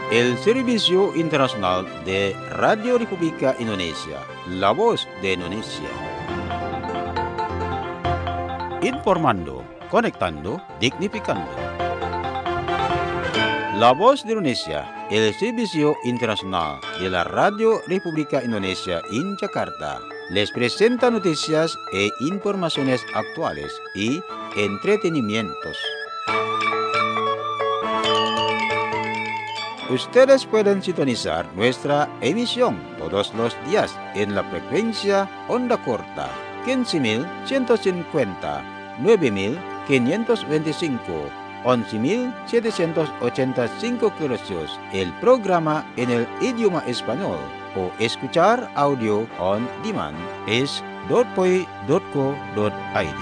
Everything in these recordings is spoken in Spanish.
el Servicio Internacional de Radio República Indonesia, la voz de Indonesia. Informando, conectando, dignificando. La voz de Indonesia, el Servicio Internacional de la Radio República Indonesia en Jakarta, les presenta noticias e informaciones actuales y entretenimientos. Ustedes pueden sintonizar nuestra emisión todos los días en la frecuencia onda corta 15.150, 9.525, 11.785 kHz. El programa en el idioma español o escuchar audio on demand es .poi.co.id.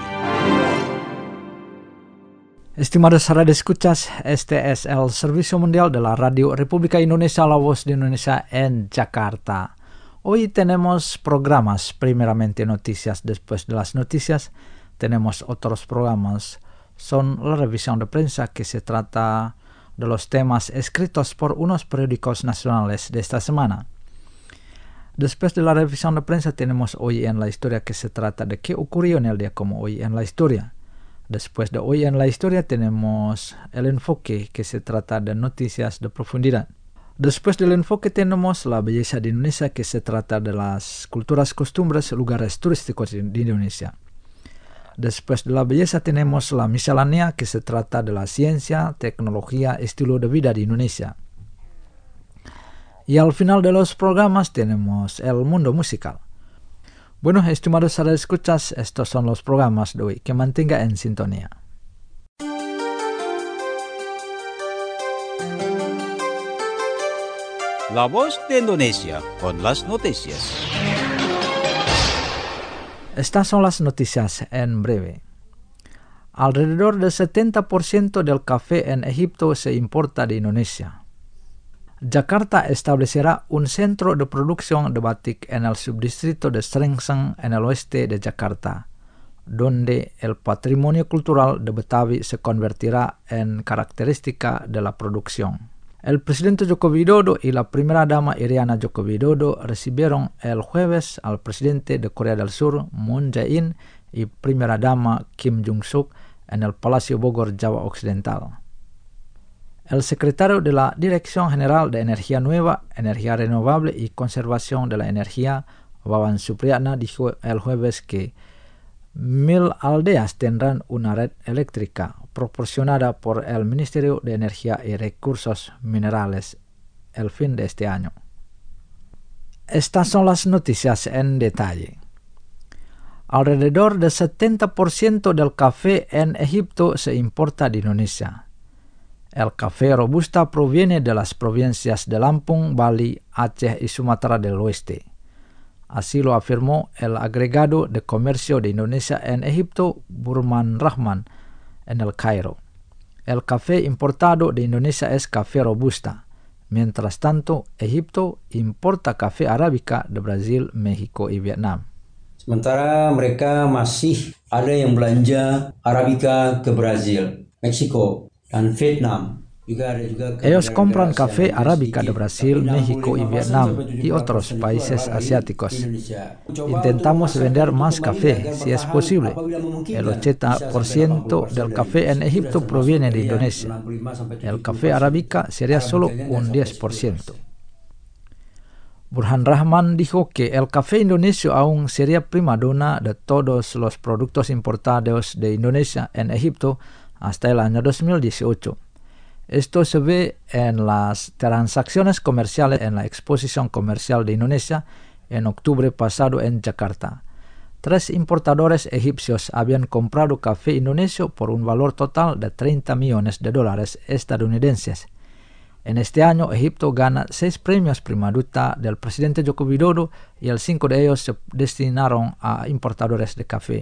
Estimados radioescuchas, este es el Servicio Mundial de la Radio República Indonesia, la voz de Indonesia en Jakarta. Hoy tenemos programas, primeramente noticias, después de las noticias tenemos otros programas. Son la revisión de prensa, que se trata de los temas escritos por unos periódicos nacionales de esta semana. Después de la revisión de prensa tenemos Hoy en la Historia, que se trata de qué ocurrió en el día como hoy en la historia. Después de Hoy en la Historia tenemos el enfoque, que se trata de noticias de profundidad. Después del enfoque tenemos la belleza de Indonesia, que se trata de las culturas, costumbres, lugares turísticos de Indonesia. Después de la belleza tenemos la miscelánea, que se trata de la ciencia, tecnología, estilo de vida de Indonesia. Y al final de los programas tenemos el mundo musical. Bueno, estimados radioescuchas, estos son los programas de hoy. Que mantenga en sintonía. La voz de Indonesia con las noticias. Estas son las noticias en breve. Alrededor del 70% del café en Egipto se importa de Indonesia. Jakarta establecerá un centro de producción de batik en el subdistrito de Srengseng en el oeste de Jakarta, donde el patrimonio cultural de Betawi se convertirá en característica de la producción. El presidente Joko Widodo y la primera dama Iriana Joko Widodo recibieron el jueves al presidente de Corea del Sur, Moon Jae-in, y primera dama Kim Jong-suk en el Palacio Bogor, Java Occidental. El secretario de la Dirección General de Energía Nueva, Energía Renovable y Conservación de la Energía, Wawan Supriyatna, dijo el jueves que 1.000 aldeas tendrán una red eléctrica proporcionada por el Ministerio de Energía y Recursos Minerales el fin de este año. Estas son las noticias en detalle. Alrededor del 70% del café en Egipto se importa de Indonesia. El café robusta proviene de las provincias de Lampung, Bali, Aceh y Sumatra del Oeste. Así lo afirmó el agregado de comercio de Indonesia en Egipto, Burman Rahman, en el Cairo. El café importado de Indonesia es café robusta. Mientras tanto, Egipto importa café arábica de Brasil, México y Vietnam. Sementara mereka masih ada yang belanja Arabica ke Brazil, Meksiko, dan Vietnam. Ellos compran café arábica de Brasil, México y Vietnam y otros países asiáticos. Intentamos vender más café, si es posible. El 80% del café en Egipto proviene de Indonesia. El café arábica sería solo un 10%. Burhan Rahman dijo que el café indonesio aún sería primadona de todos los productos importados de Indonesia en Egipto hasta el año 2018. Esto se ve en las transacciones comerciales en la Exposición Comercial de Indonesia en octubre pasado en Jakarta. 3 importadores egipcios habían comprado café indonesio por un valor total de $30 millones estadounidenses. En este año, Egipto gana 6 premios Primadona del presidente Joko Widodo y 5 de ellos se destinaron a importadores de café.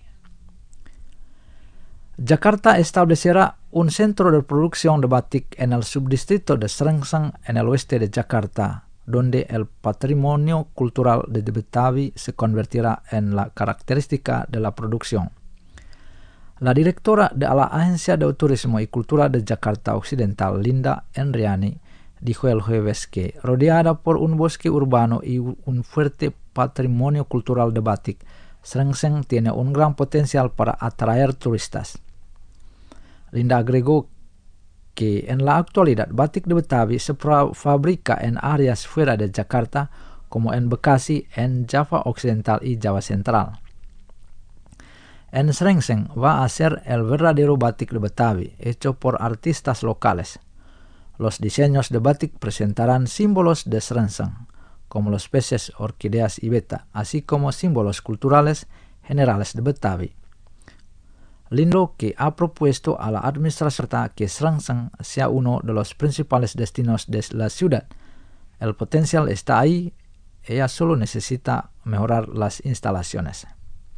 Jakarta establecerá un centro de producción de batik en el subdistrito de Srengseng en el oeste de Jakarta, donde el patrimonio cultural de Betawi se convertirá en la característica de la producción. La directora de la Agencia de Turismo y Cultura de Jakarta Occidental, Linda Enriani, dijo el jueves que, rodeada por un bosque urbano y un fuerte patrimonio cultural de batik, Srengseng tiene un gran potencial para atraer turistas. Linda agregó que en la actualidad batik de Betawi se fabrica en áreas fuera de Jakarta, como en Bekasi, en Java Occidental y Java Central. En Srengseng va a ser el verdadero batik de Betawi, hecho por artistas locales. Los diseños de batik presentarán símbolos de Srengseng, como los peces, orquídeas y beta, así como símbolos culturales generales de Betawi. Lindo, que ha propuesto a la administración que Srengseng sea uno de los principales destinos de la ciudad. El potencial está ahí, ella solo necesita mejorar las instalaciones.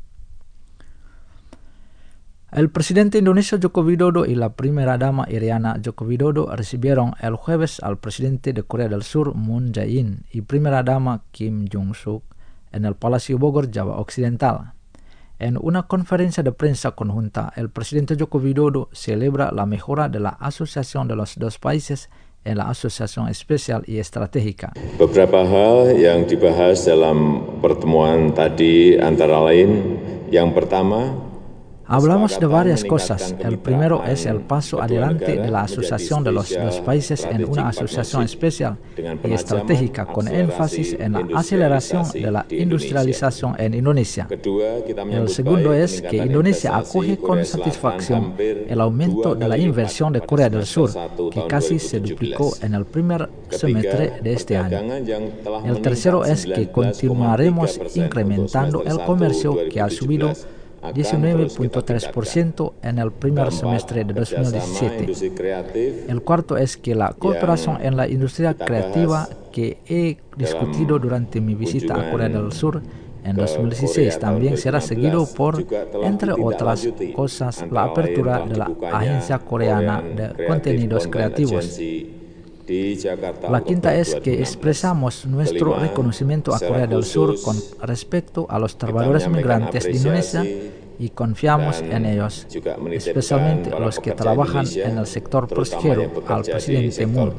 El presidente indonesio Joko Widodo y la primera dama Iriana Joko Widodo recibieron el jueves al presidente de Corea del Sur Moon Jae-in y primera dama Kim Jong-suk en el Palacio Bogor, Java Occidental. En una conferencia de prensa conjunta, el presidente Joko Widodo celebra la mejora de la asociación de los dos países en la asociación especial y estratégica. Beberapa hal yang dibahas dalam pertemuan tadi antara lain, yang pertama, hablamos de varias cosas. El primero es el paso adelante de la asociación de los dos países en una asociación especial y estratégica con énfasis en la aceleración de la industrialización en Indonesia. El segundo es que Indonesia acoge con satisfacción el aumento de la inversión de Corea del Sur, que casi se duplicó en el primer semestre de este año. El tercero es que continuaremos incrementando el comercio, que ha subido 19.3% en el primer semestre de 2017. El cuarto es que la cooperación en la industria creativa, que he discutido durante mi visita a Corea del Sur en 2016, también será seguido por, entre otras cosas, la apertura de la Agencia Coreana de Contenidos Creativos. La quinta es que expresamos nuestro reconocimiento a Corea del Sur con respecto a los trabajadores migrantes de Indonesia y confiamos en ellos, especialmente los que trabajan en el sector pesquero, al presidente Moon.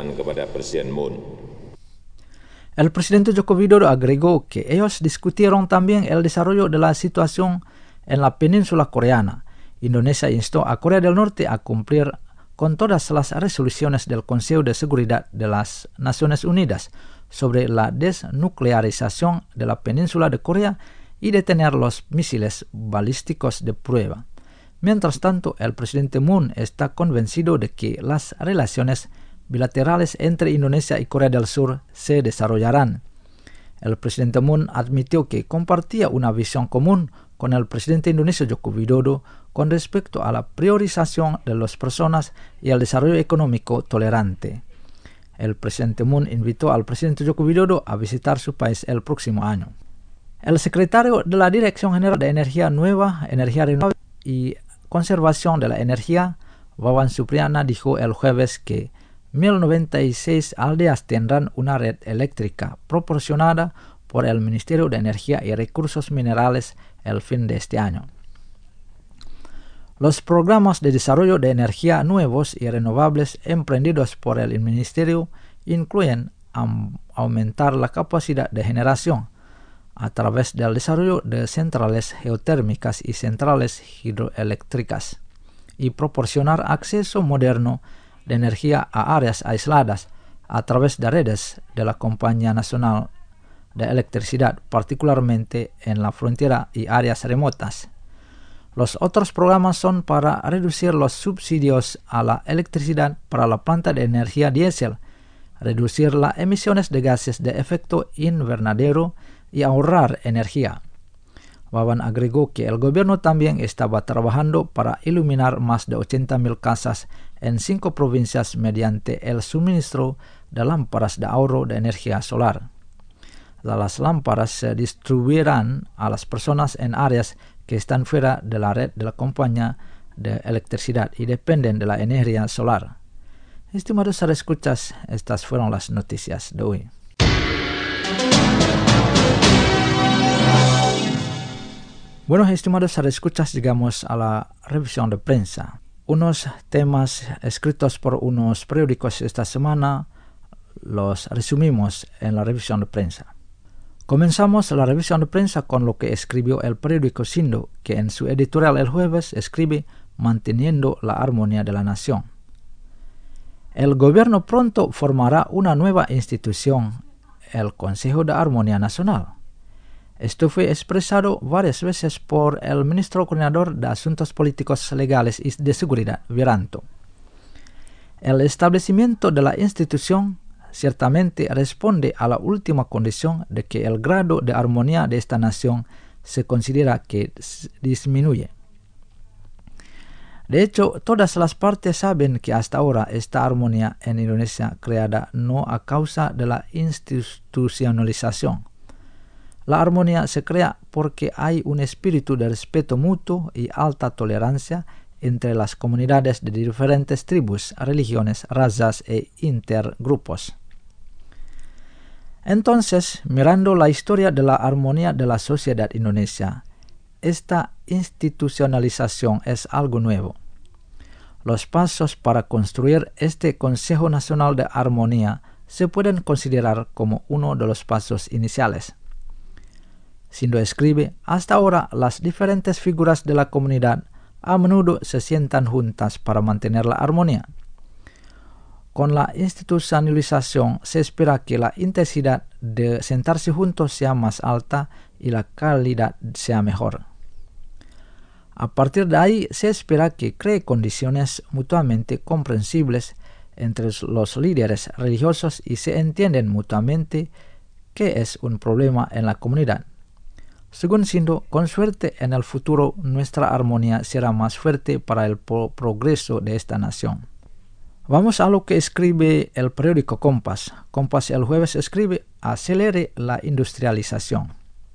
El presidente Joko Widodo agregó que ellos discutieron también el desarrollo de la situación en la península coreana. Indonesia instó a Corea del Norte a cumplir con todas las resoluciones del Consejo de Seguridad de las Naciones Unidas sobre la desnuclearización de la península de Corea y detener los misiles balísticos de prueba. Mientras tanto, el presidente Moon está convencido de que las relaciones bilaterales entre Indonesia y Corea del Sur se desarrollarán. El presidente Moon admitió que compartía una visión común con el presidente indonesio Joko Widodo con respecto a la priorización de las personas y el desarrollo económico tolerante. El presidente Moon invitó al presidente Joko Widodo a visitar su país el próximo año. El secretario de la Dirección General de Energía Nueva, Energía Renovable y Conservación de la Energía, Wawan Supriyana, dijo el jueves que 1096 aldeas tendrán una red eléctrica proporcionada por el Ministerio de Energía y Recursos Minerales el fin de este año. Los programas de desarrollo de energía nuevos y renovables emprendidos por el Ministerio incluyen aumentar la capacidad de generación a través del desarrollo de centrales geotérmicas y centrales hidroeléctricas y proporcionar acceso moderno de energía a áreas aisladas a través de redes de la Compañía Nacional de Electricidad, particularmente en la frontera y áreas remotas. Los otros programas son para reducir los subsidios a la electricidad para la planta de energía diésel, reducir las emisiones de gases de efecto invernadero y ahorrar energía. Wawan agregó que el gobierno también estaba trabajando para iluminar más de 80.000 casas en 5 provincias mediante el suministro de lámparas de ahorro de energía solar. Las lámparas se distribuirán a las personas en áreas que están fuera de la red de la compañía de electricidad y dependen de la energía solar. Estimados escuchas, estas fueron las noticias de hoy. Bueno, estimados escuchas, llegamos a la revisión de prensa. Unos temas escritos por unos periódicos esta semana los resumimos en la revisión de prensa. Comenzamos la revisión de prensa con lo que escribió el periódico Sindo, que en su editorial el jueves escribe manteniendo la armonía de la nación. El gobierno pronto formará una nueva institución, el Consejo de Armonía Nacional. Esto fue expresado varias veces por el ministro coordinador de Asuntos Políticos, Legales y de Seguridad, Viranto. El establecimiento de la institución ciertamente responde a la última condición de que el grado de armonía de esta nación se considera que disminuye. De hecho, todas las partes saben que hasta ahora esta armonía en Indonesia creada no a causa de la institucionalización. La armonía se crea porque hay un espíritu de respeto mutuo y alta tolerancia entre las comunidades de diferentes tribus, religiones, razas e intergrupos. Entonces, mirando la historia de la armonía de la sociedad indonesia, esta institucionalización es algo nuevo. Los pasos para construir este Consejo Nacional de Armonía se pueden considerar como uno de los pasos iniciales. Sindo escribe, hasta ahora las diferentes figuras de la comunidad a menudo se sientan juntas para mantener la armonía. Con la institucionalización se espera que la intensidad de sentarse juntos sea más alta y la calidad sea mejor. A partir de ahí se espera que cree condiciones mutuamente comprensibles entre los líderes religiosos y se entienden mutuamente qué es un problema en la comunidad. Según Sindo, con suerte en el futuro nuestra armonía será más fuerte para el progreso de esta nación. Vamos a lo que escribe el periódico Kompas. Kompas el jueves escribe: acelere la industrialización.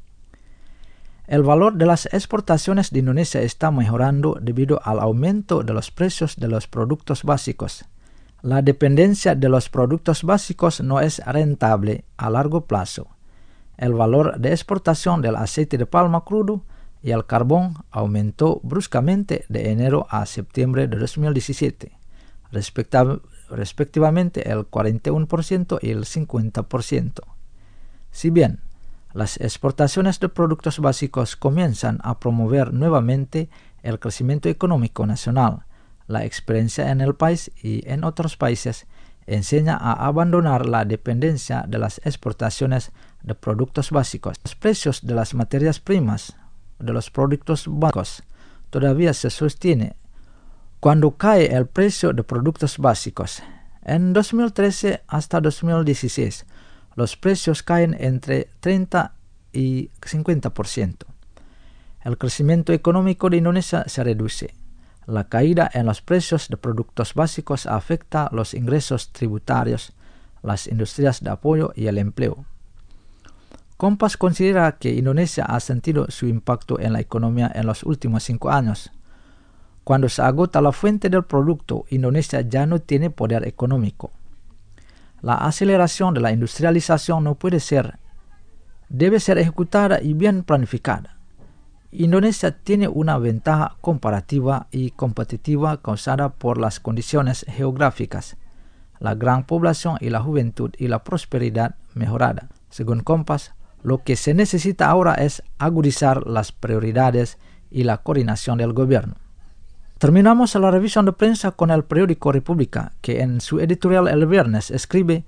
El valor de las exportaciones de Indonesia está mejorando debido al aumento de los precios de los productos básicos. La dependencia de los productos básicos no es rentable a largo plazo. El valor de exportación del aceite de palma crudo y el carbón aumentó bruscamente de enero a septiembre de 2017, respectivamente el 41% y el 50%. Si bien las exportaciones de productos básicos comienzan a promover nuevamente el crecimiento económico nacional, la experiencia en el país y en otros países enseña a abandonar la dependencia de las exportaciones de productos básicos. Los precios de las materias primas de los productos básicos todavía se sostiene cuando cae el precio de productos básicos. En 2013 hasta 2016, los precios caen entre 30 y 50%. El crecimiento económico de Indonesia se reduce. La caída en los precios de productos básicos afecta los ingresos tributarios, las industrias de apoyo y el empleo. Kompas considera que Indonesia ha sentido su impacto en la economía en los últimos 5 años. Cuando se agota la fuente del producto, Indonesia ya no tiene poder económico. La aceleración de la industrialización debe ser ejecutada y bien planificada. Indonesia tiene una ventaja comparativa y competitiva causada por las condiciones geográficas, la gran población y la juventud y la prosperidad mejorada. Según Kompas, lo que se necesita ahora es agudizar las prioridades y la coordinación del gobierno. Terminamos la revisión de prensa con el periódico República, que en su editorial el viernes escribe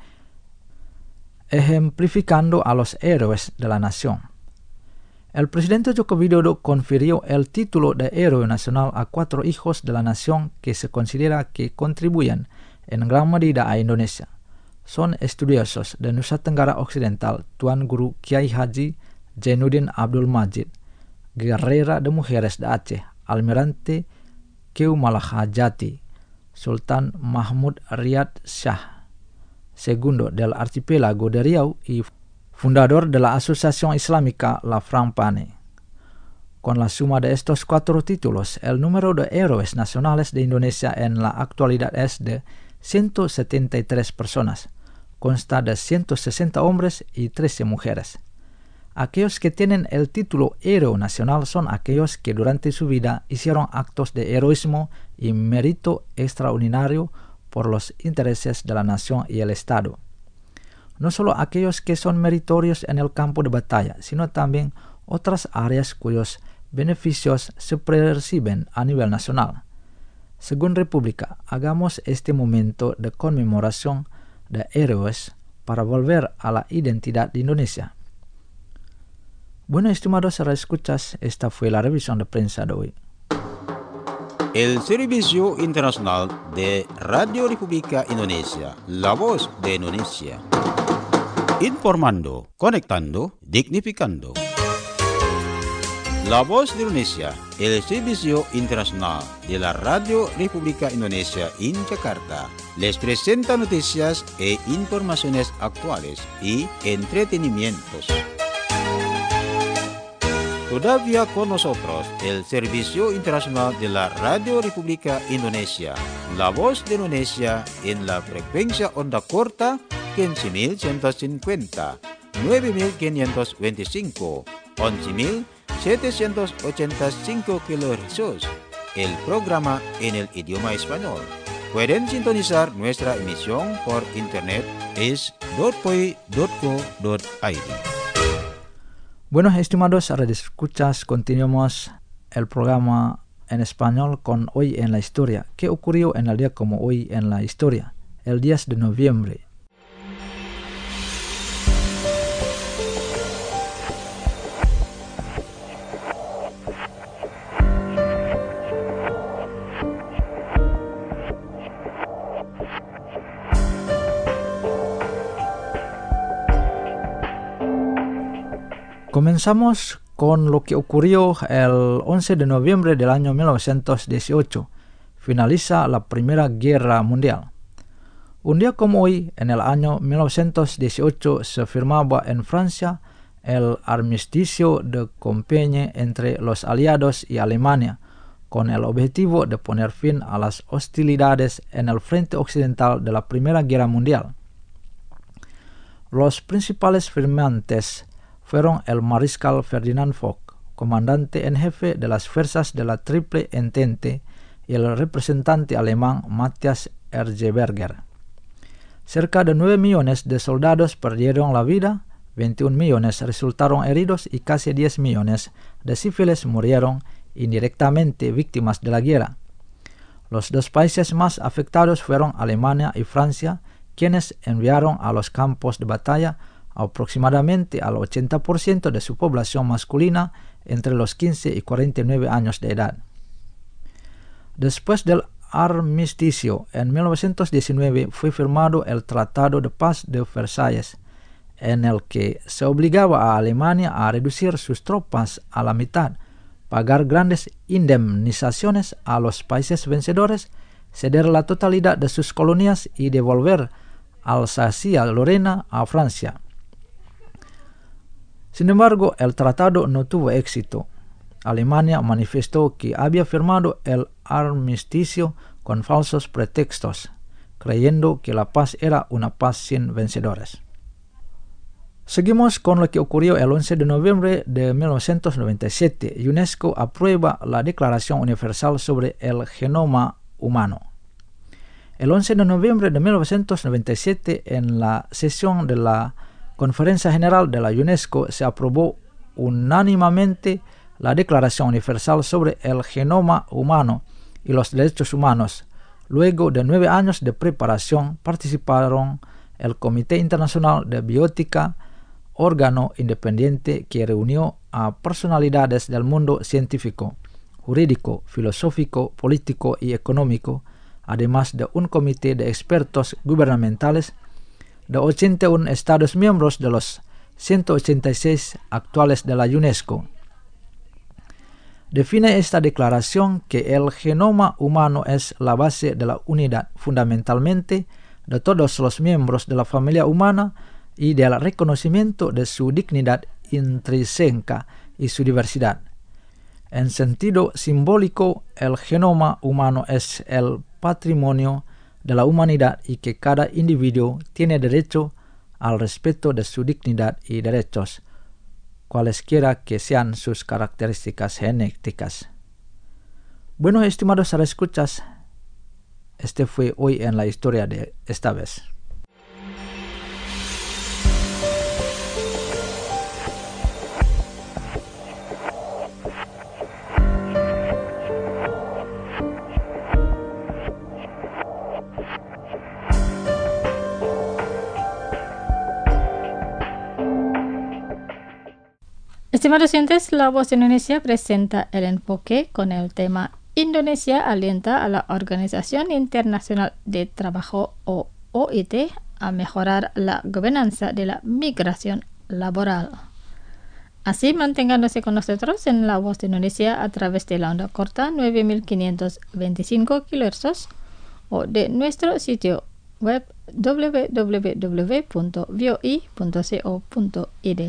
ejemplificando a los héroes de la nación. El presidente Joko Widodo confirió el título de héroe nacional a 4 hijos de la nación que se considera que contribuyen en gran medida a Indonesia. Son estudiosos de Nusa Tenggara Occidental, Tuan Guru Kiai Haji Jainuddin Abdul Majid, guerrera de mujeres de Aceh, Almirante Keu Malahajati, Sultan Mahmud Riyad Shah, segundo del archipiélago de Riau y fundador de la Asociación Islámica La Frampane. Con la suma de estos 4 títulos, el número de héroes nacionales de Indonesia en la actualidad es de 173 personas. Consta de 160 hombres y 13 mujeres. Aquellos que tienen el título héroe nacional son aquellos que durante su vida hicieron actos de heroísmo y mérito extraordinario por los intereses de la nación y el Estado. no solo aquellos que son meritorios en el campo de batalla, sino también otras áreas cuyos beneficios se perciben a nivel nacional. Según República, hagamos este momento de conmemoración de héroes para volver a la identidad de Indonesia. Bueno, estimados escuchas, esta fue la revisión de prensa de hoy. El Servicio Internacional de Radio República Indonesia, la voz de Indonesia. Informando, conectando, dignificando. La voz de Indonesia, el Servicio Internacional de la Radio República Indonesia en Jakarta, les presenta noticias e informaciones actuales y entretenimientos. Todavía con nosotros el Servicio Internacional de la Radio República Indonesia, la voz de Indonesia en la frecuencia onda corta 15.150, 9.525, 11.785 kHz, el programa en el idioma español. Pueden sintonizar nuestra emisión por internet es .poi.co.id. Bueno, estimados radioescuchas, continuamos el programa en español con Hoy en la Historia. ¿Qué ocurrió en el día como hoy en la historia? El 10 de noviembre. Comenzamos con lo que ocurrió el 11 de noviembre del año 1918. Finaliza la Primera Guerra Mundial. Un día como hoy, en el año 1918, se firmaba en Francia el armisticio de Compiègne entre los aliados y Alemania, con el objetivo de poner fin a las hostilidades en el frente occidental de la Primera Guerra Mundial. Los principales firmantes fueron el mariscal Ferdinand Foch, comandante en jefe de las fuerzas de la Triple Entente, y el representante alemán Matthias Ergeberger. Cerca de 9 millones de soldados perdieron la vida, 21 millones resultaron heridos y casi 10 millones de civiles murieron indirectamente víctimas de la guerra. Los dos países más afectados fueron Alemania y Francia, quienes enviaron a los campos de batalla aproximadamente al 80% de su población masculina entre los 15 y 49 años de edad. Después del armisticio, en 1919 fue firmado el Tratado de Paz de Versalles, en el que se obligaba a Alemania a reducir sus tropas a la mitad, pagar grandes indemnizaciones a los países vencedores, ceder la totalidad de sus colonias y devolver Alsacia-Lorena a Francia. Sin embargo, el tratado no tuvo éxito. Alemania manifestó que había firmado el armisticio con falsos pretextos, creyendo que la paz era una paz sin vencedores. Seguimos con lo que ocurrió el 11 de noviembre de 1997. UNESCO aprueba la Declaración Universal sobre el Genoma Humano. El 11 de noviembre de 1997, en la sesión de la Conferencia General de la UNESCO, se aprobó unánimemente la Declaración Universal sobre el Genoma Humano y los Derechos Humanos. Luego de 9 años de preparación, participaron el Comité Internacional de Bioética, órgano independiente que reunió a personalidades del mundo científico, jurídico, filosófico, político y económico, además de un comité de expertos gubernamentales de 81 Estados miembros de los 186 actuales de la UNESCO. Define esta declaración que el genoma humano es la base de la unidad fundamentalmente de todos los miembros de la familia humana y del reconocimiento de su dignidad intrínseca y su diversidad. En sentido simbólico, el genoma humano es el patrimonio de la humanidad y que cada individuo tiene derecho al respeto de su dignidad y derechos, cualesquiera que sean sus características genéticas. Bueno, estimados escuchas, este fue Hoy en la Historia de esta vez. Estimados oyentes, La Voz de Indonesia presenta el enfoque con el tema Indonesia alienta a la Organización Internacional de Trabajo o OIT a mejorar la gobernanza de la migración laboral. Así, manténganse con nosotros en La Voz de Indonesia a través de la onda corta 9525 kHz o de nuestro sitio web www.voi.co.id.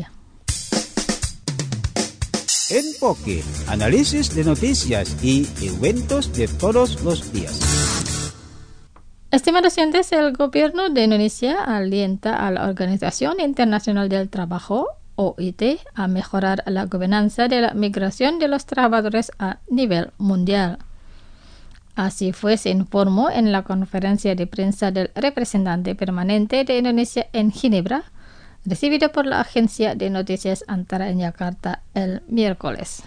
Enfoque, análisis de noticias y eventos de todos los días. Estimados oyentes, el gobierno de Indonesia alienta a la Organización Internacional del Trabajo, OIT, a mejorar la gobernanza de la migración de los trabajadores a nivel mundial. Así fue, se informó en la conferencia de prensa del representante permanente de Indonesia en Ginebra, recibido por la agencia de noticias Antara en Yakarta el miércoles.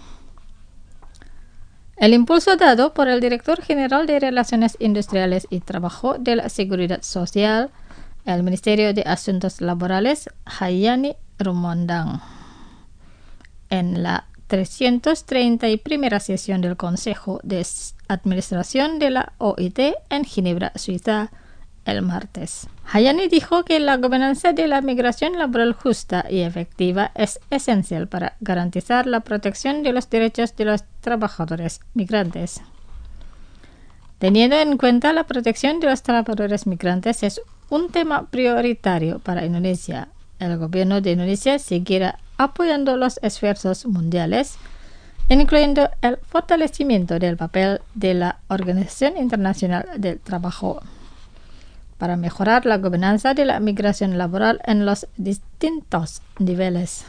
El impulso dado por el director general de Relaciones Industriales y Trabajo de la Seguridad Social, el Ministerio de Asuntos Laborales, Hayani Rumondang, en la 331 sesión del Consejo de Administración de la OIT en Ginebra, Suiza, el martes. Hayani dijo que la gobernanza de la migración laboral justa y efectiva es esencial para garantizar la protección de los derechos de los trabajadores migrantes. Teniendo en cuenta la protección de los trabajadores migrantes es un tema prioritario para Indonesia. El gobierno de Indonesia seguirá apoyando los esfuerzos mundiales, incluyendo el fortalecimiento del papel de la Organización Internacional del Trabajo, para mejorar la gobernanza de la migración laboral en los distintos niveles.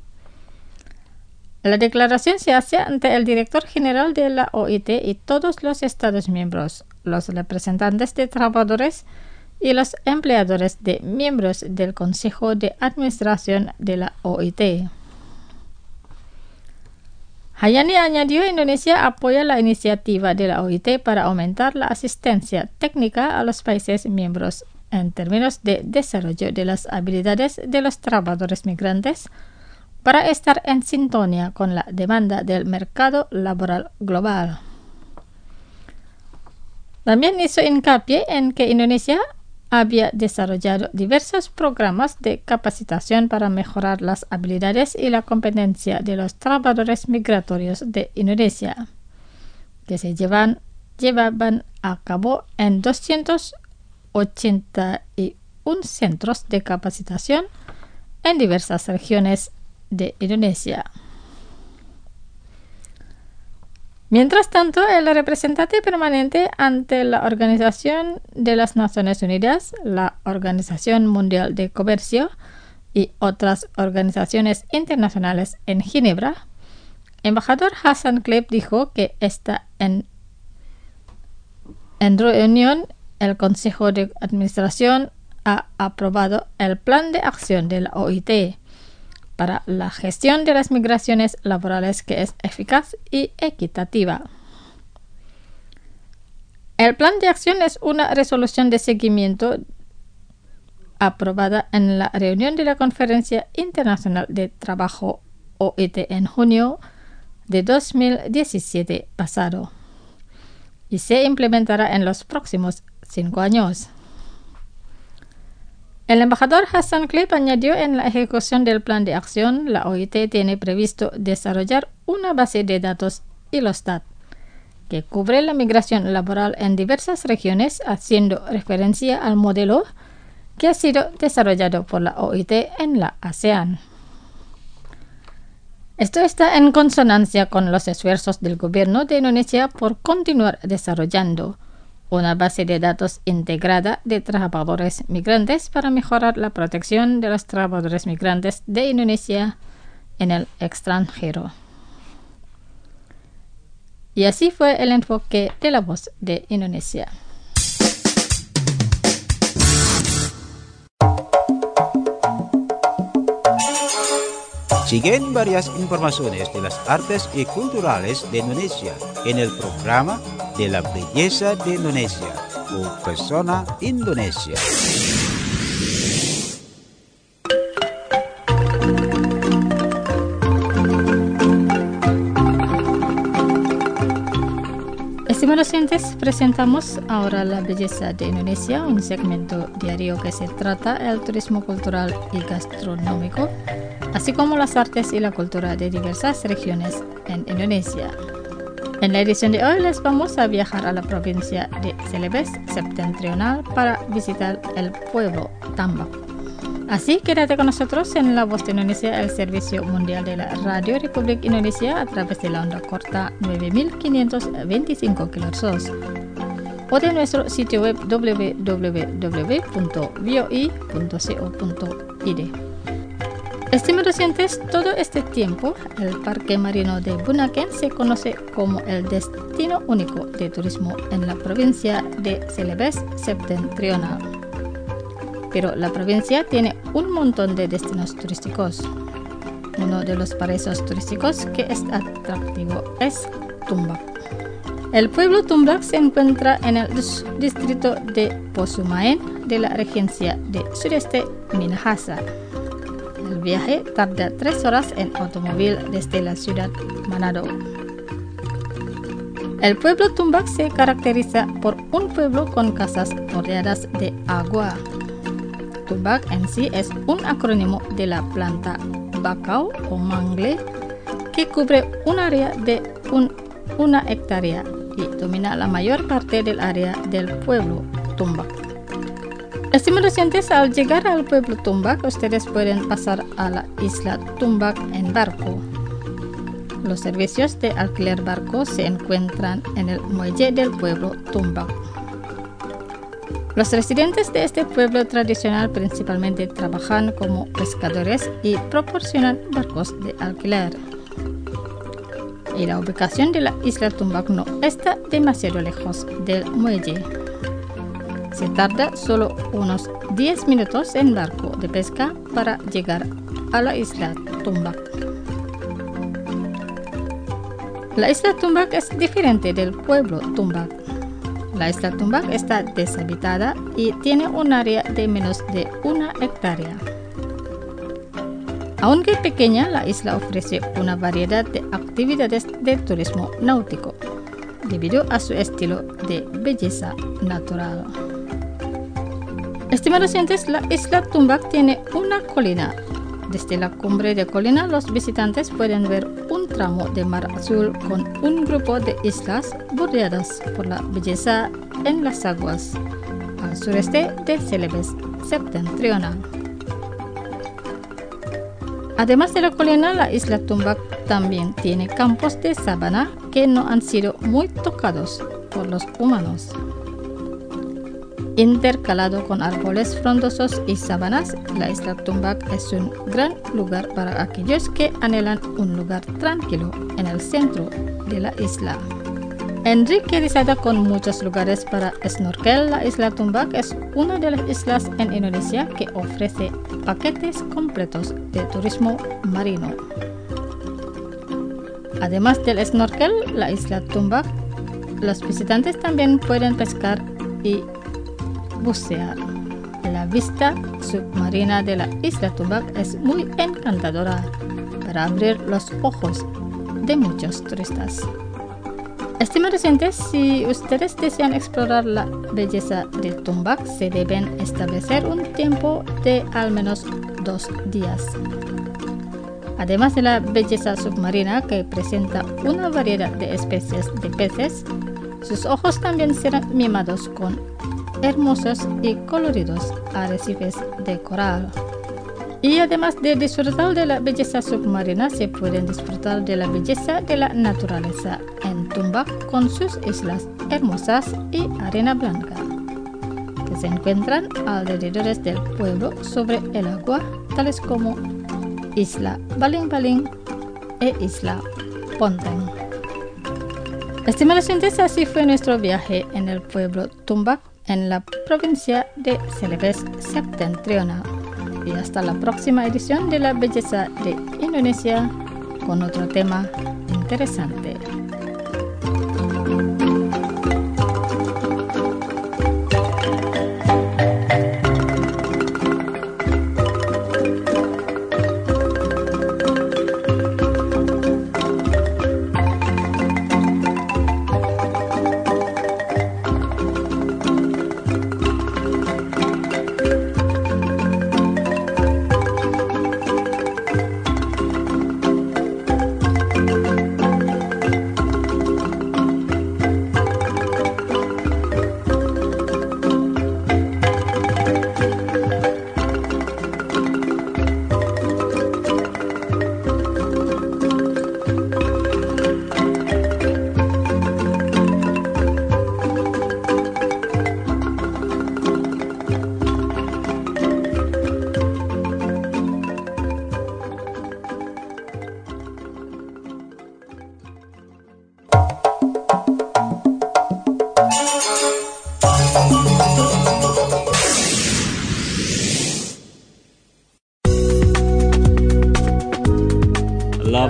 La declaración se hace ante el director general de la OIT y todos los Estados miembros, los representantes de trabajadores y los empleadores de miembros del Consejo de Administración de la OIT. Hayani añadió que Indonesia apoya la iniciativa de la OIT para aumentar la asistencia técnica a los países miembros en términos de desarrollo de las habilidades de los trabajadores migrantes para estar en sintonía con la demanda del mercado laboral global. También hizo hincapié en que Indonesia había desarrollado diversos programas de capacitación para mejorar las habilidades y la competencia de los trabajadores migratorios de Indonesia, que se llevaban a cabo en 281 centros de capacitación en diversas regiones de Indonesia. Mientras tanto, el representante permanente ante la Organización de las Naciones Unidas, la Organización Mundial de Comercio y otras organizaciones internacionales en Ginebra, embajador Hassan Kleeb, dijo que está en reunión el Consejo de Administración ha aprobado el Plan de Acción de la OIT para la gestión de las migraciones laborales que es eficaz y equitativa. El plan de acción es una resolución de seguimiento aprobada en la reunión de la Conferencia Internacional de Trabajo OIT en junio de 2017 pasado y se implementará en los próximos 5 años. El embajador Hassan Kleeb añadió en la ejecución del plan de acción, la OIT tiene previsto desarrollar una base de datos Eurostat que cubre la migración laboral en diversas regiones, haciendo referencia al modelo que ha sido desarrollado por la OIT en la ASEAN. Esto está en consonancia con los esfuerzos del gobierno de Indonesia por continuar desarrollando una base de datos integrada de trabajadores migrantes para mejorar la protección de los trabajadores migrantes de Indonesia en el extranjero. Y así fue el enfoque de La Voz de Indonesia. Siguen varias informaciones de las artes y culturales de Indonesia en el programa de la belleza de Indonesia o Persona Indonesia. Estimados oyentes, presentamos ahora La Belleza de Indonesia, un segmento diario que se trata el turismo cultural y gastronómico, así como las artes y la cultura de diversas regiones en Indonesia. En la edición de hoy les vamos a viajar a la provincia de Celebes septentrional para visitar el pueblo Tambak. Así, quédate con nosotros en La Voz de Indonesia, el servicio mundial de la Radio Republik Indonesia a través de la onda corta 9525 kHz o de nuestro sitio web www.voi.co.id. Estimados oyentes, todo este tiempo el Parque Marino de Bunaken se conoce como el destino único de turismo en la provincia de Celebes septentrional. Pero la provincia tiene un montón de destinos turísticos. Uno de los paraísos turísticos que es atractivo es Tumbak. El pueblo Tumbak se encuentra en el distrito de Posumaen de la regencia de Sudeste Minahasa. El viaje tarda 3 horas en automóvil desde la ciudad Manado. El pueblo Tumbak se caracteriza por un pueblo con casas rodeadas de agua. Tumbak en sí es un acrónimo de la planta bakau o mangle que cubre un área de 1 hectárea y domina la mayor parte del área del pueblo Tumbak. Estimados oyentes, al llegar al pueblo Tumbak, ustedes pueden pasar a la isla Tumbak en barco. Los servicios de alquiler barco se encuentran en el muelle del pueblo Tumbak. Los residentes de este pueblo tradicional principalmente trabajan como pescadores y proporcionan barcos de alquiler. Y la ubicación de la isla Tumbak no está demasiado lejos del muelle. Se tarda solo unos 10 minutos en barco de pesca para llegar a la isla Tumbak. La isla Tumbak es diferente del pueblo Tumbak. La isla Tumbak está deshabitada y tiene un área de menos de 1 hectárea. Aunque pequeña, la isla ofrece una variedad de actividades de turismo náutico, debido a su estilo de belleza natural. Estimados oyentes, la isla Tumbak tiene una colina. Desde la cumbre de colina, los visitantes pueden ver un tramo de mar azul con un grupo de islas bordeadas por la belleza en las aguas, al sureste de Celebes septentrional. Además de la colina, la isla Tumbak también tiene campos de sabana que no han sido muy tocados por los humanos. Intercalado con árboles frondosos y sabanas, la isla Tumbak es un gran lugar para aquellos que anhelan un lugar tranquilo en el centro de la isla. Enriquecida con muchos lugares para snorkel, la isla Tumbak es una de las islas en Indonesia que ofrece paquetes completos de turismo marino. Además del snorkel, la isla Tumbak, los visitantes también pueden pescar y bucear. La vista submarina de la isla Tumbak es muy encantadora para abrir los ojos de muchos turistas. Estimados oyentes, si ustedes desean explorar la belleza de Tumbak, se deben establecer un tiempo de al menos 2 días. Además de la belleza submarina que presenta una variedad de especies de peces, sus ojos también serán mimados con hermosos y coloridos arrecifes de coral. Y además de disfrutar de la belleza submarina, se pueden disfrutar de la belleza de la naturaleza en Tumbak con sus islas hermosas y arena blanca, que se encuentran alrededor del pueblo sobre el agua, tales como Isla Baling Baling e Isla Ponteng. Estimados oyentes, así fue nuestro viaje en el pueblo Tumbak en la provincia de Celebes septentrional. Y hasta la próxima edición de La Belleza de Indonesia con otro tema interesante.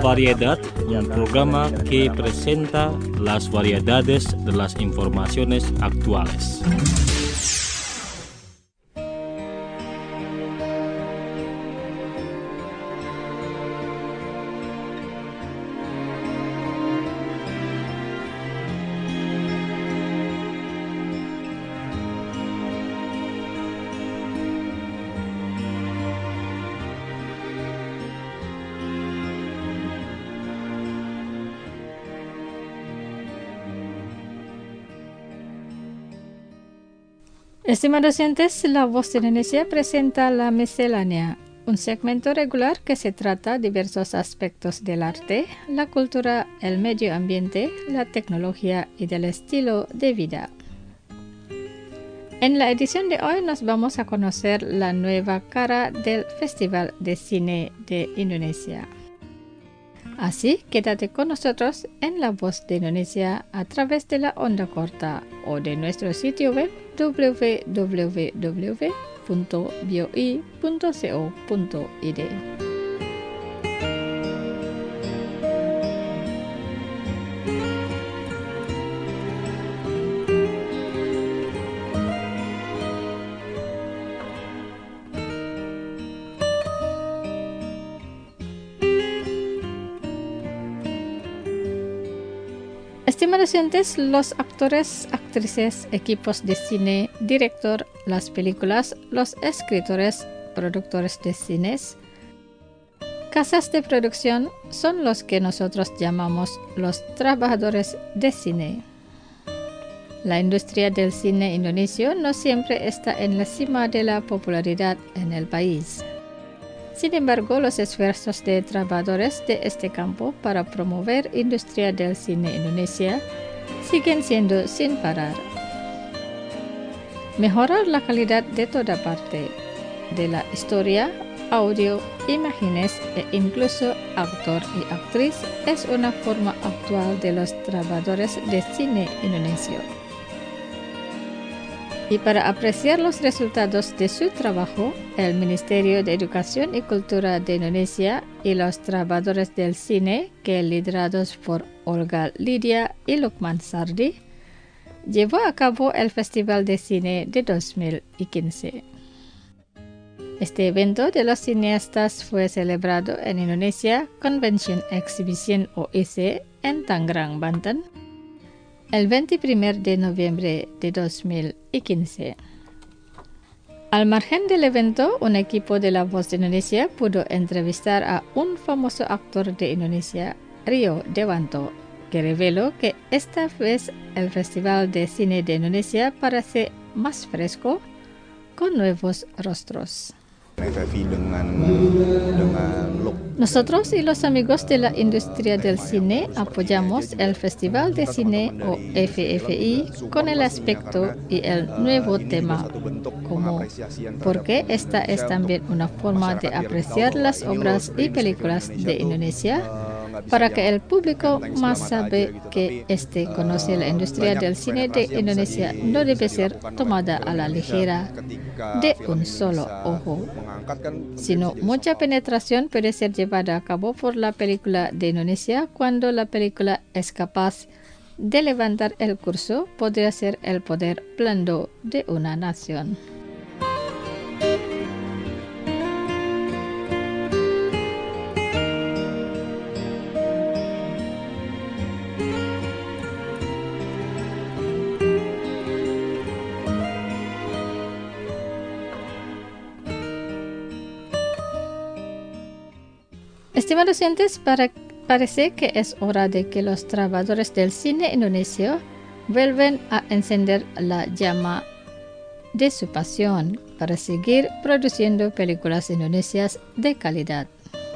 Variedad, un programa que presenta las variedades de las informaciones actuales. Estimados oyentes, La Voz de Indonesia presenta La Miscelánea, un segmento regular que se trata diversos aspectos del arte, la cultura, el medio ambiente, la tecnología y del estilo de vida. En la edición de hoy nos vamos a conocer la nueva cara del Festival de Cine de Indonesia. Así, quédate con nosotros en La Voz de Indonesia a través de la onda corta o de nuestro sitio web www.boi.co.id. Estimados oyentes, los actores, actrices, equipos de cine, director, las películas, los escritores, productores de cines, casas de producción son los que nosotros llamamos los trabajadores de cine. La industria del cine indonesio no siempre está en la cima de la popularidad en el país. Sin embargo, los esfuerzos de trabajadores de este campo para promover la industria del cine Indonesia siguen siendo sin parar. Mejorar la calidad de toda parte, de la historia, audio, imágenes e incluso actor y actriz es una forma actual de los trabajadores de cine indonesio. Y para apreciar los resultados de su trabajo, el Ministerio de Educación y Cultura de Indonesia y los trabajadores del cine, que liderados por Olga Lydia y Lukman Sardi, llevó a cabo el Festival de Cine de 2015. Este evento de los cineastas fue celebrado en Indonesia Convention Exhibition OIC en Tangerang, Banten, el 21 de noviembre de 2015. Al margen del evento, un equipo de La Voz de Indonesia pudo entrevistar a un famoso actor de Indonesia, Rio Dewanto, que reveló que esta vez el Festival de Cine de Indonesia parece más fresco, con nuevos rostros. Nosotros y los amigos de la industria del cine apoyamos el Festival de Cine o FFI con el aspecto y el nuevo tema, como porque esta es también una forma de apreciar las obras y películas de Indonesia, para que el público más sabe que conoce la industria del cine de Indonesia no debe ser tomada a la ligera de un solo ojo, sino mucha penetración puede ser llevada a cabo por la película de Indonesia cuando la película es capaz de levantar el curso, podría ser el poder blando de una nación. Estimados oyentes, parece que es hora de que los trabajadores del cine indonesio vuelvan a encender la llama de su pasión para seguir produciendo películas indonesias de calidad.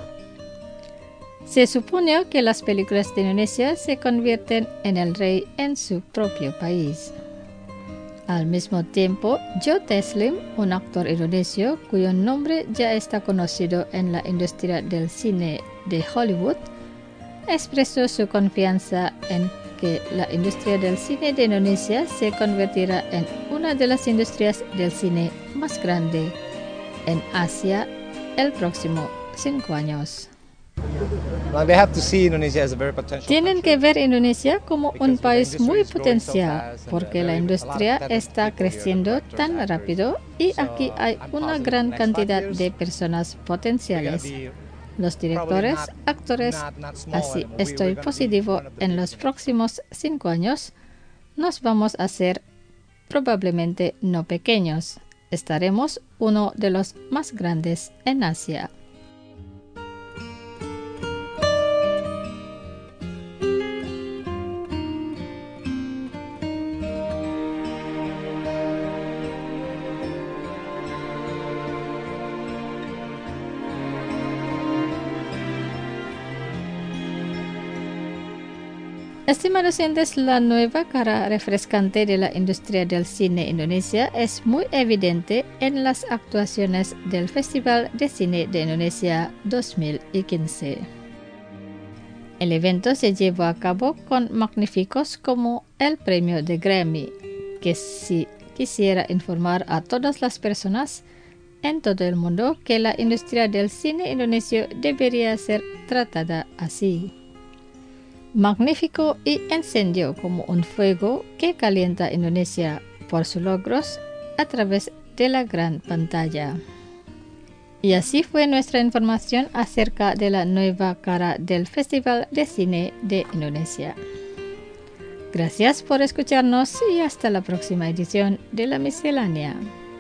Se supone que las películas de Indonesia se convierten en el rey en su propio país. Al mismo tiempo, Joe Taslim, un actor indonesio cuyo nombre ya está conocido en la industria del cine de Hollywood, expresó su confianza en que la industria del cine de Indonesia se convertirá en una de las industrias del cine más grande en Asia el próximo 5 años. They have to see Indonesia as a very potential. Tienen que ver Indonesia como un país muy potencial porque la industria está creciendo tan rápido y aquí hay una gran cantidad de personas potenciales. Los directores, actores, así estoy positivo en los próximos 5 años, nos vamos a hacer probablemente no pequeños. Estaremos uno de los más grandes en Asia. Estimados oyentes, la nueva cara refrescante de la industria del cine Indonesia es muy evidente en las actuaciones del Festival de Cine de Indonesia 2015. El evento se llevó a cabo con magníficos como el premio de Grammy, que si quisiera informar a todas las personas en todo el mundo que la industria del cine indonesio debería ser tratada así. Magnífico y encendió como un fuego que calienta Indonesia por sus logros a través de la gran pantalla. Y así fue nuestra información acerca de la nueva cara del Festival de Cine de Indonesia. Gracias por escucharnos y hasta la próxima edición de La Miscelánea.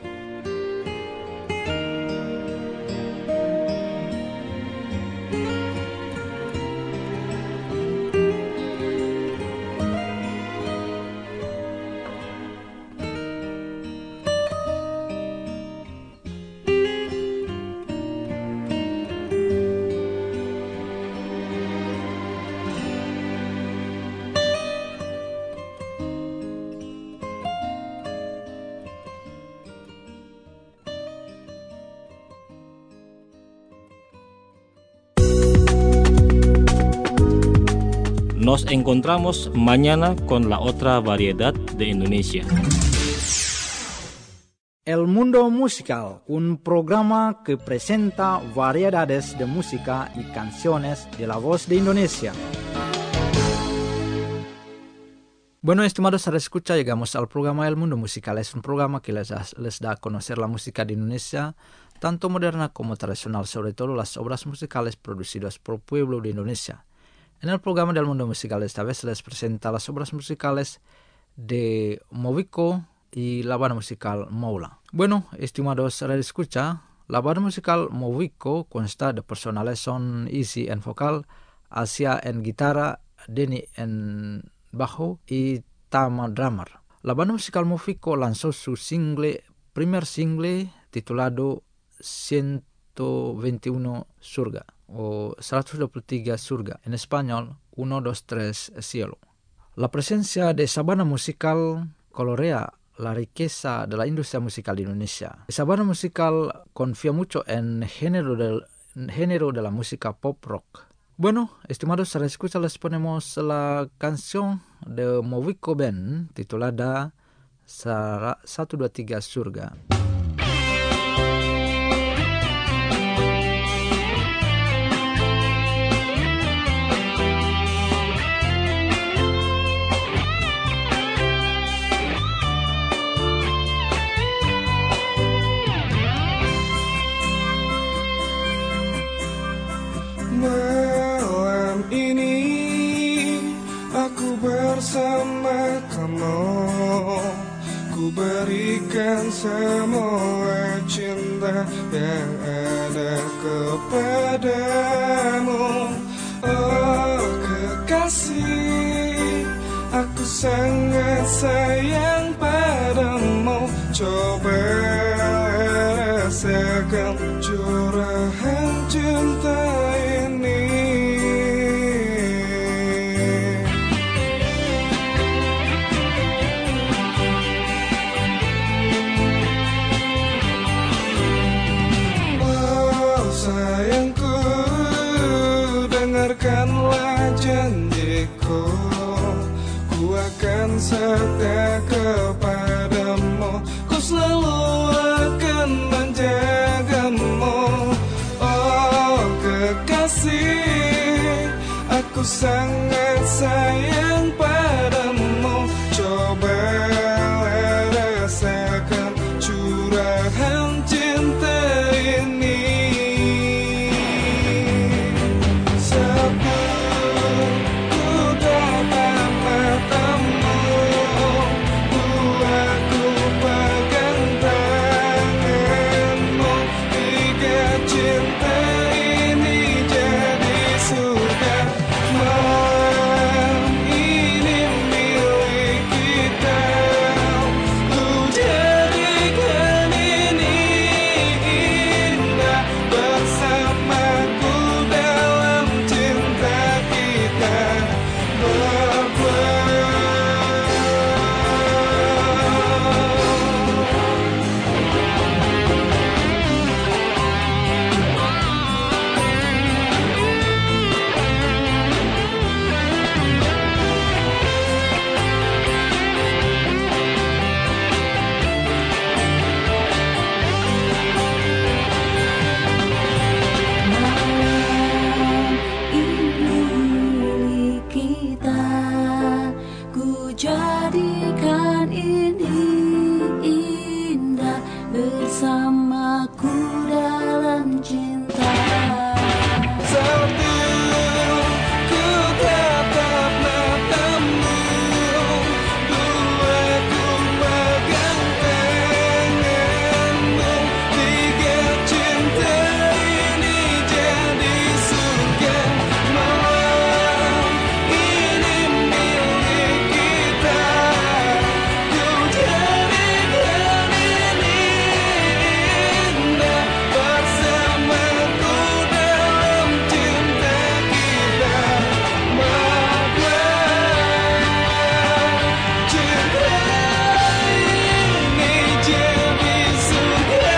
Nos encontramos mañana con la otra variedad de Indonesia. El Mundo Musical, un programa que presenta variedades de música y canciones de la voz de Indonesia. Bueno, estimados escucha, llegamos al programa El Mundo Musical. Es un programa que les da a conocer la música de Indonesia, tanto moderna como tradicional, sobre todo las obras musicales producidas por el pueblo de Indonesia. En el programa del Mundo Musical esta vez les presenta las obras musicales de Mowiko y la banda musical Moula. Bueno, estimados escucha, la banda musical Mowiko consta de personales son Izzy en vocal, Asia en guitarra, Denny en bajo y Tama drummer. La banda musical Mowiko lanzó su primer single titulado 121 Surga o 123 Surga, en español 1, 2, 3 Cielo. La presencia de esa banda musical colorea la riqueza de la industria musical de Indonesia. Esa banda musical confía mucho en género de la música pop rock. Bueno, estimados escucha, les ponemos la canción de Mowiko Band titulada 123 Surga. Malam ini aku bersama kamu, ku berikan semua cinta yang ada kepadamu. Oh kekasih, aku sangat sayang padamu. Coba rasakan curahan cinta ini. Oh sayangku, dengarkanlah janjiku, ku akan setia kepadamu, ku selalu akan menjagamu. Oh kekasih, sangat sayang padamu. Cobalah rasakan curahan cinta ini. Sebelum ku tatap matamu, buatku pegang tanganmu, hingga cinta ini jadi surga. Malam ini milik kita, ku jadikan ini indah bersamaku dalam cinta kita berdua. Ini kita, ku jadikan ini indah bersamaku dalam cinta. Sebelum ku tatap matamu, buatku pegang tanganmu, hingga cinta ini jadi surga. Malam ini milik kita, ku jadikan ini indah bersamaku dalam cinta kita berdua. Cinta ini jadi surga.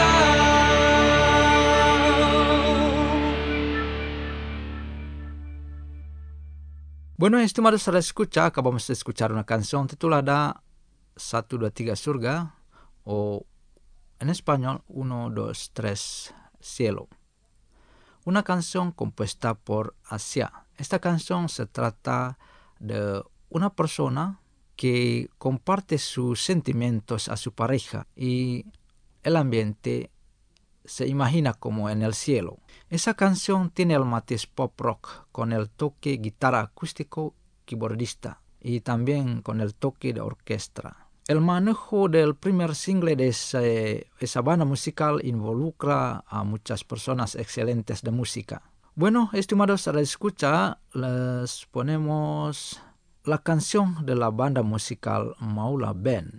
Bueno, estimados saudara escucha, acabamos de escuchar una canción titulada 1, 2, 3 surga, o en español 1, 2, 3 cielo. Una canción compuesta por Asia. Esta canción se trata de una persona que comparte sus sentimientos a su pareja y el ambiente se imagina como en el cielo. Esa canción tiene el matiz pop rock con el toque guitarra acústico keyboardista y también con el toque de orquesta. El manejo del primer single de esa banda musical involucra a muchas personas excelentes de música. Bueno, estimados a la escucha, les ponemos la canción de la banda musical Maula Band.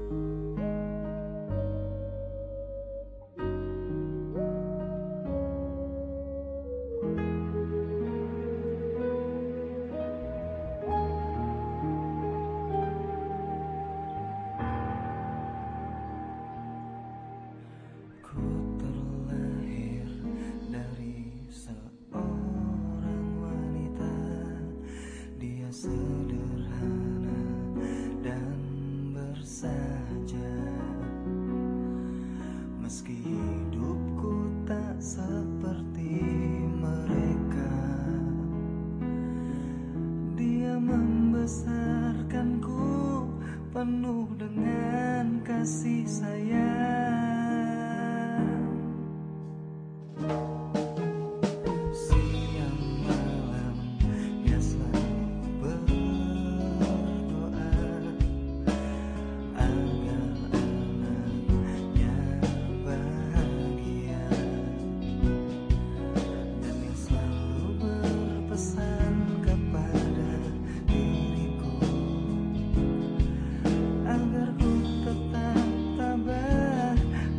Ku terlahir dari seorang wanita, dia sederhana dan bersahaja. Meski hidupku tak seperti mereka, dia membesarkanku penuh dengan kasih sayang. Siang malam dia selalu berdoa agar anaknya bahagia, dan dia selalu berpesan kepada diriku agar ku tetap tabah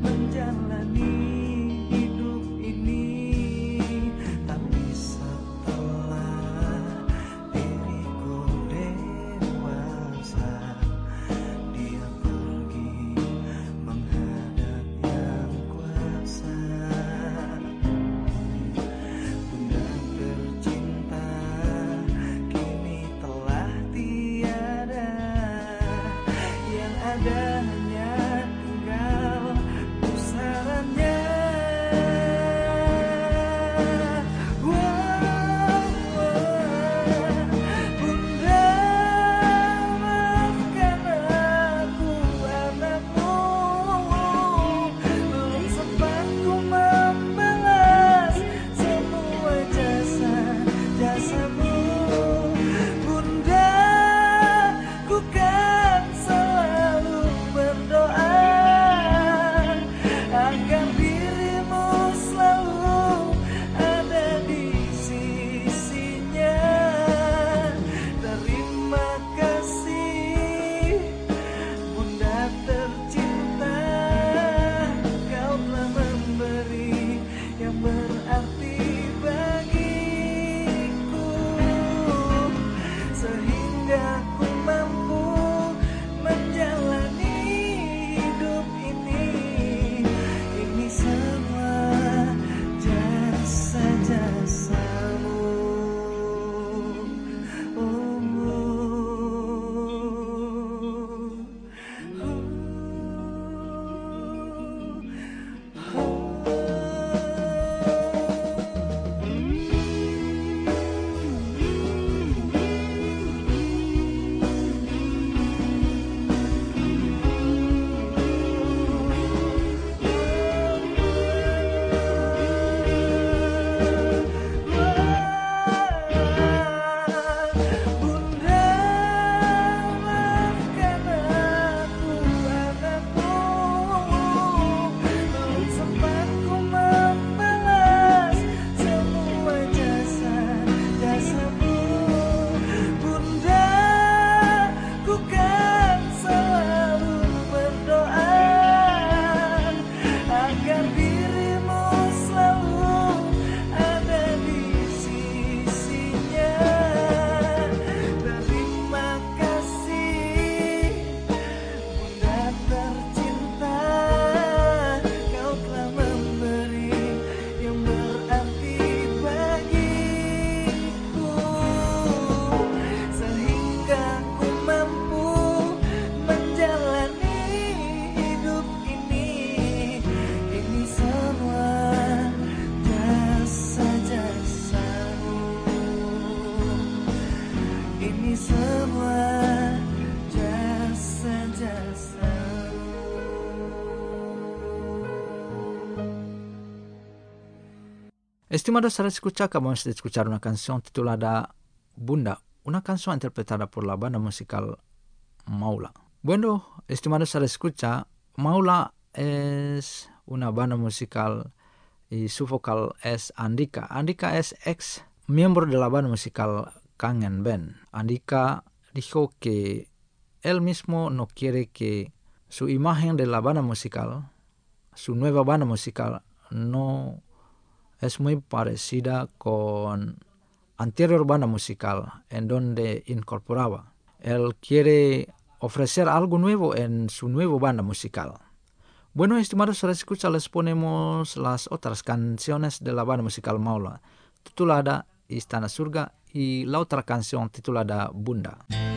Estimados para escuchar, acabamos de escuchar una canción titulada Bunda, una canción interpretada por la banda musical Maula. Bueno, estimados para escuchar, Maula es una banda musical y su vocal es Andika. Andika es ex miembro de la banda musical Kangen Band. Andika dijo que él mismo no quiere que su imagen de la banda musical, su nueva banda musical, no es muy parecida con anterior banda musical en donde incorporaba. Él quiere ofrecer algo nuevo en su nueva banda musical. Bueno, estimados para escuchar, les ponemos las otras canciones de la banda musical Maula, titulada Istana Surga y la otra canción titulada Bunda.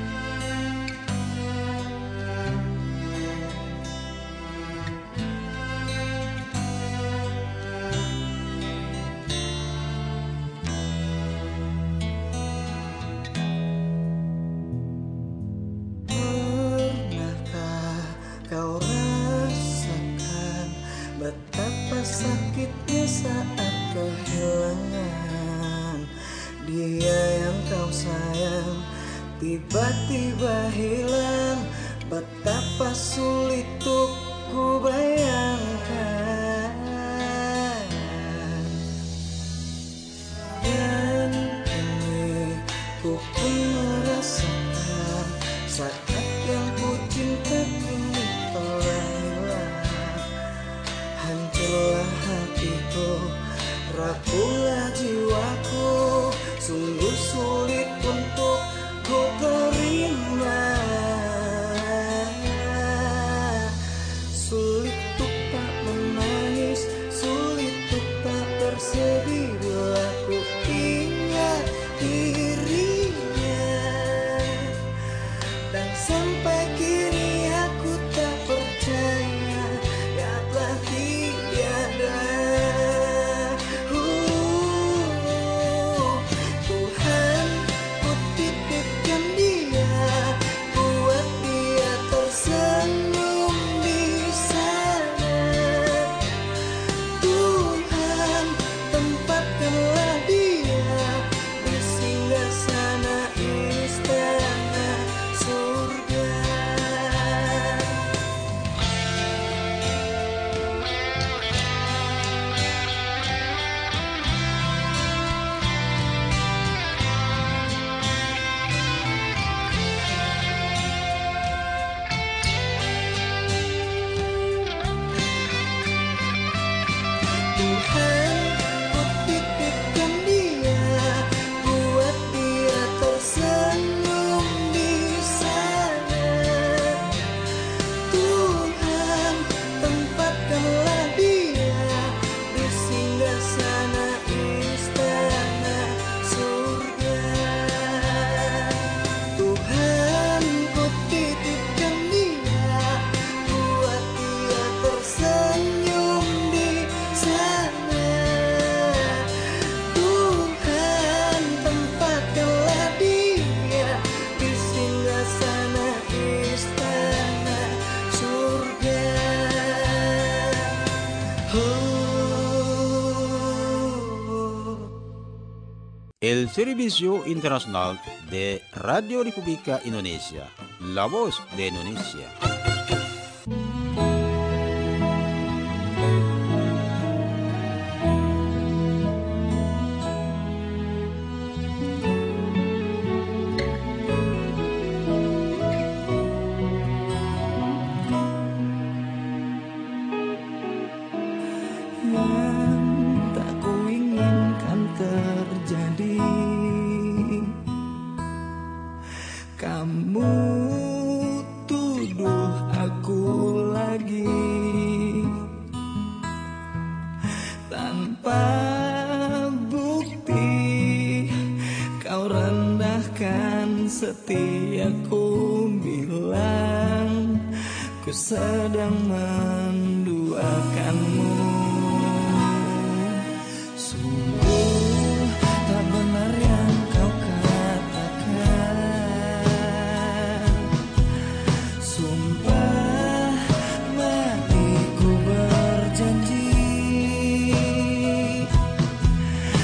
Pernahkah kau rasakan betapa sakitnya saat kehilangan dia yang kau sayang tiba-tiba hilang? Betapa sulit untuk ku bayangkan. Dan kini ku pun merasakan saat yang ku cinta kini telah hilang. Hancurlah hatiku, rapuhlah jiwaku, sungguh sulit untuk ku terima. Sulit untuk tak menangis, sulit untuk tak bersedih bila ku ingat dirinya. Dan sampai kini aku tak percaya dia telah tiada. Tuhan, ku titipkan dia, buat dia tersenyum di sana. Tuhan, tempatkanlah dia di singgasana istana surga. Tuhan, ku titipkan dia, buat dia tersenyum di sana. Tuhan, tempatkanlah dia di singgasana istana surga. Tuhan, ku titipkan dia, buat dia tersenyum di sana. Tuhan, tempatkanlah dia di singgasana istana surga. El Servicio Internacional de Radio República Indonesia, la voz de Indonesia. Yang tak kuinginkan terjadi, kamu tuduh aku lagi tanpa bukti. Kau rendahkan setiaku, bilang ku sedang menduakanmu. Sungguh tak benar yang kau katakan. Sumpah matiku berjanji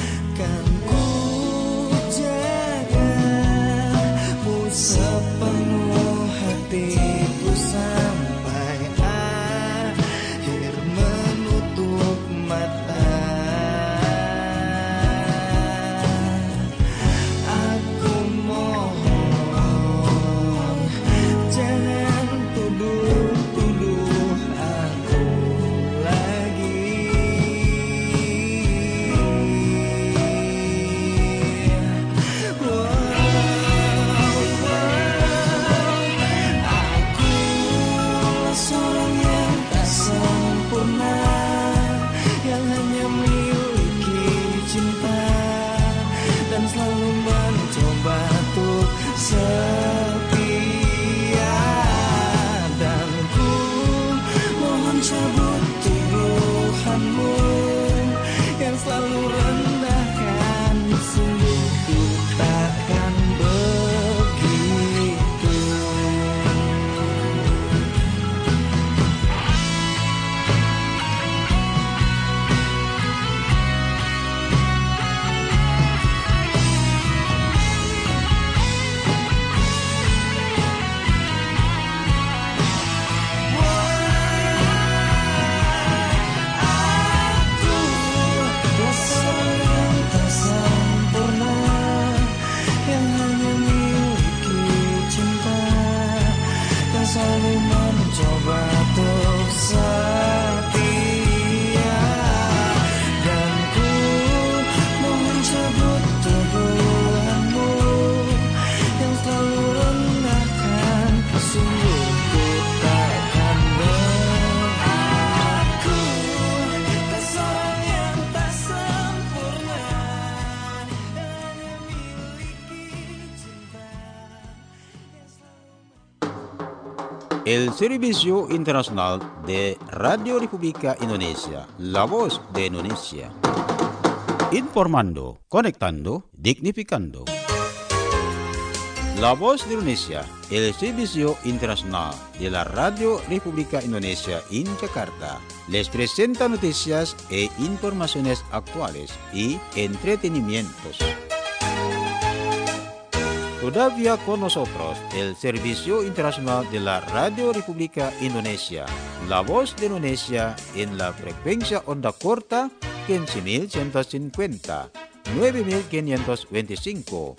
selalu mencoba untuk setia, dan ku mohon sebut tubuhanmu yang selalu rendahkan. Sungguh ku takkan berlaku. Tak seorang yang tak sempurna, hanya miliki cinta yang selalu. El Servicio Internacional de Radio República Indonesia, La Voz de Indonesia. Informando, conectando, dignificando. La Voz de Indonesia, el Servicio Internacional de la Radio República Indonesia en Jakarta, les presenta noticias e informaciones actuales y entretenimientos. Todavía con nosotros el Servicio Internacional de la Radio República Indonesia, La Voz de Indonesia en la frecuencia onda corta 15.150, 9.525,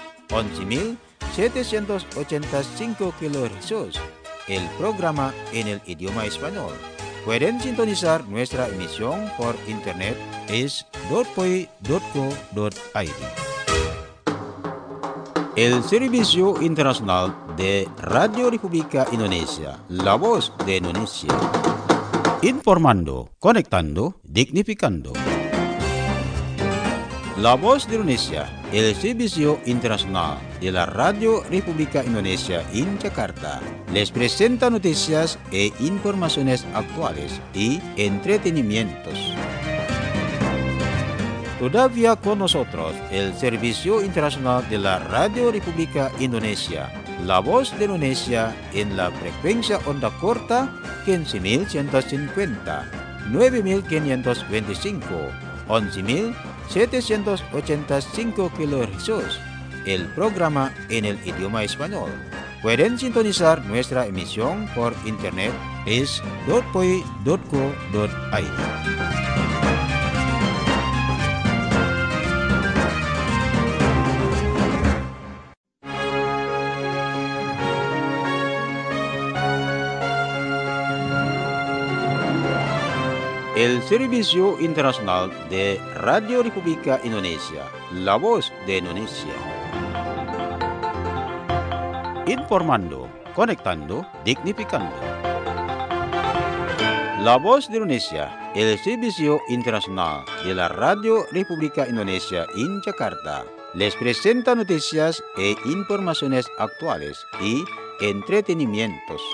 11.785 kHz. El programa en el idioma español. Pueden sintonizar nuestra emisión por internet es .poi.co.id. El Servicio Internacional de Radio República Indonesia, La Voz de Indonesia. Informando, conectando, dignificando. La Voz de Indonesia, el Servicio Internacional de la Radio República Indonesia en Jakarta, les presenta noticias e informaciones actuales y entretenimientos. Todavía con nosotros el Servicio Internacional de la Radio República Indonesia, La Voz de Indonesia en la frecuencia onda corta 15.150, 9.525, 11.785 kHz. El programa en el idioma español. Pueden sintonizar nuestra emisión por internet es .poi.co.id. El Servicio Internacional de Radio República Indonesia, La Voz de Indonesia. Informando, conectando, dignificando. La Voz de Indonesia, el Servicio Internacional de la Radio República Indonesia en Jakarta, les presenta noticias e informaciones actuales y entretenimientos.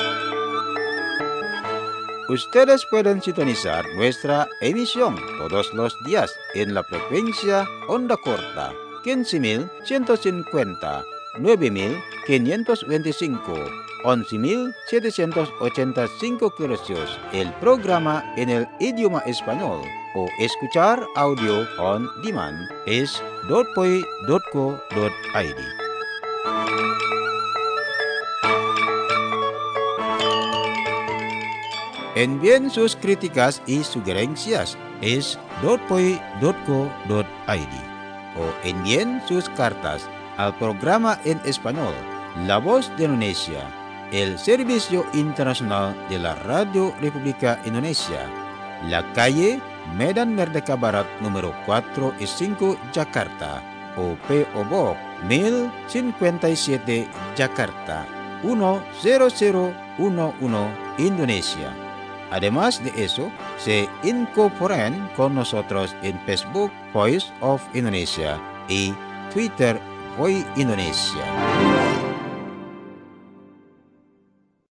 Ustedes pueden sintonizar nuestra emisión todos los días en la frecuencia onda corta 15.150, 9.525, 11.785 kHz. El programa en el idioma español o escuchar audio on demand es .poi.co.id. Envíen sus críticas y sugerencias es .poi.co.id o envíen sus cartas al programa en español La Voz de Indonesia, el Servicio Internacional de la Radio República Indonesia, la calle Medan Merdeka Barat número 4 y 5 Jakarta o P.O. Box 1057 Jakarta 10011 Indonesia. Además de eso, se incorporan con nosotros en Facebook Voice of Indonesia y Twitter Voice Indonesia.